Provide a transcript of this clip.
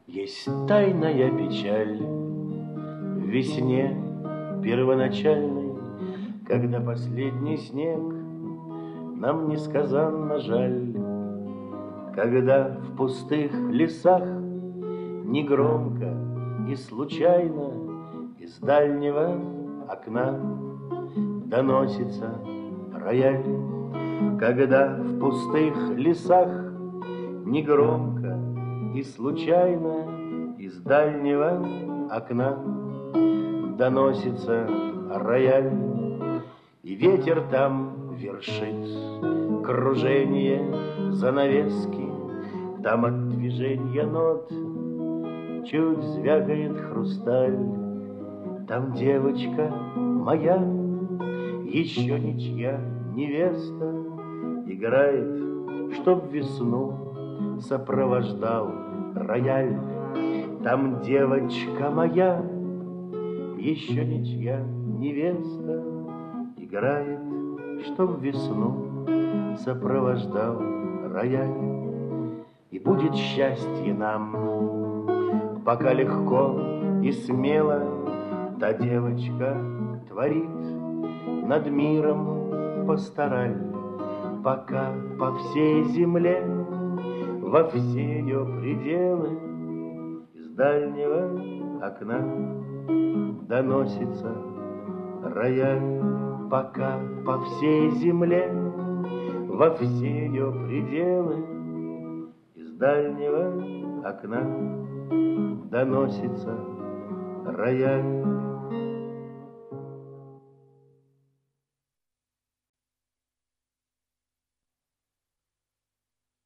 Есть тайная печаль в весне первоначальной, когда последний снег нам несказанно жаль, когда в пустых лесах негромко и случайно из дальнего окна доносится рояль, когда в пустых лесах негромко и случайно из дальнего окна доносится рояль, и ветер там вершит кружение занавески, там от движения нот чуть звякает хрусталь, там девочка моя, еще ничья невеста, играет, чтоб весну сопровождал рояль. Там девочка моя, еще ничья невеста, играет, чтоб весну сопровождал рояль. И будет счастье нам, пока легко и смело та девочка творит над миром пастораль, пока по всей земле, во все ее пределы из дальнего окна доносится рояль, пока по всей земле, во все ее пределы из дальнего окна доносится рояль.